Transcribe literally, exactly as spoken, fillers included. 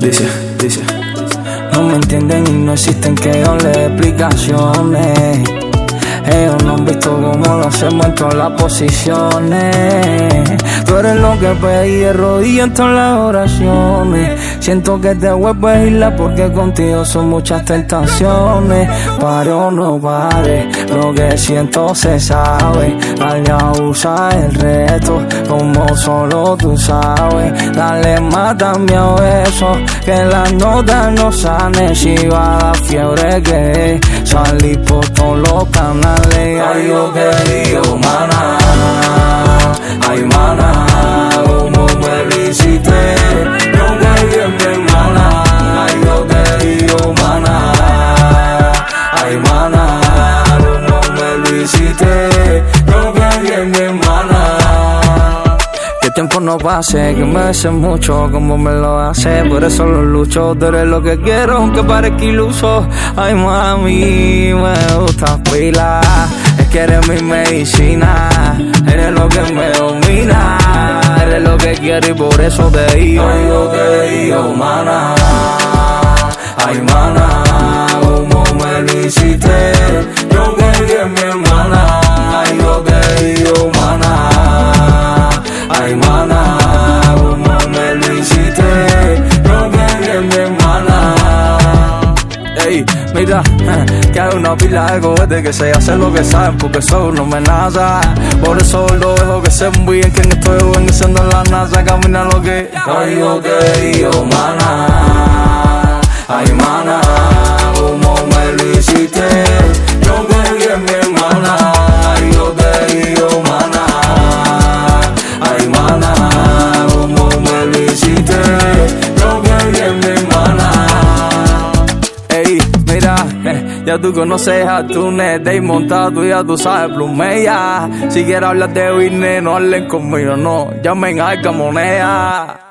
Dice, dice. No me entienden y no existen que yo les explicaciones. Ellos no han visto cómo lo hacemos en todas las posiciones. Tú eres lo que pedí de rodillas en todas las oraciones. Siento que te vuelvo a isla porque contigo son muchas tentaciones. Pare o no pare, lo que siento se sabe. Dale a usar el reto como solo tú sabes. Dale, mátame a besos, que las notas no sanen. Si va la fiebre que salí por todos los canales. Ay, yo querido, maná, ay, maná, como me lo hiciste, yo quería mi hermana. Ay, yo querido, maná, ay, maná, como me lo hiciste, yo quería mi hermana. Que tiempo no pase, que me beses mucho como me lo hace. Por eso lo lucho, tú eres lo que quiero aunque parezca iluso. Ay mami, me gusta pila, es que eres mi medicina. Eres lo que me domina, eres lo que quiero y por eso te digo. Ay, yo te digo, maná, ay, maná, como me lo hiciste, yo quería mi hermana. Ay, yo te digo, maná, ay, maná, como me lo hiciste, yo quería mi hermana. Ey, mira, eh, que hay una pila de cohetes que se hacen lo que saben porque son una amenaza. Por eso lo dejo que se envíen que estoy organizando en la NASA. Camina lo que. Ay, yo te digo, maná, ay, maná, como me lo hiciste, yo quería mi hermana. Ay, yo te digo, maná, ay, maná, como me lo hiciste, yo quería mi hermana. Ey, mira, eh, ya tú conoces a Túnez, de montado, tú ya tú sabes, Plumella. Si quieres hablar de business, no hablen conmigo, no, llamen a Camonea.